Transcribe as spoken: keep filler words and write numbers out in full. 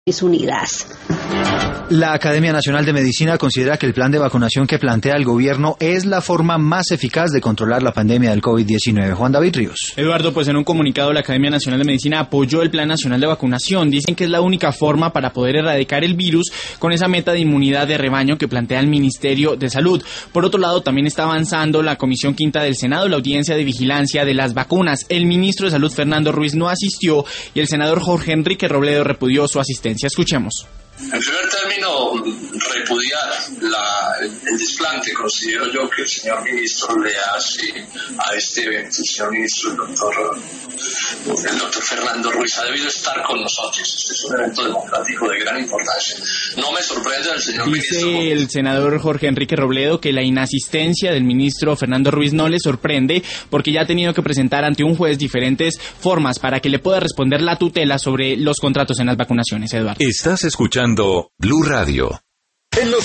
Unidas. La Academia Nacional de Medicina considera que el plan de vacunación que plantea el gobierno es la forma más eficaz de controlar la pandemia del COVID diecinueve. Juan David Ríos. Eduardo, pues en un comunicado la Academia Nacional de Medicina apoyó el Plan Nacional de Vacunación. Dicen que es la única forma para poder erradicar el virus con esa meta de inmunidad de rebaño que plantea el Ministerio de Salud. Por otro lado, también está avanzando la Comisión Quinta del Senado, la audiencia de vigilancia de las vacunas. El ministro de Salud, Fernando Ruiz, no asistió y el senador Jorge Enrique Robledo repudió su asistencia. Escuchemos. En primer término, repudiar la, el, el desplante. Considero yo que el señor ministro le hace a este evento. El señor ministro, el doctor, el doctor Fernando Ruiz, ha debido estar con nosotros. Este es un evento democrático de gran importancia. No me sorprende el señor Dice ministro. Dice el senador Jorge Enrique Robledo que la inasistencia del ministro Fernando Ruiz no le sorprende porque ya ha tenido que presentar ante un juez diferentes formas para que le pueda responder la tutela sobre los contratos en las vacunaciones. Eduardo. Estás escuchando Blue Radio. En los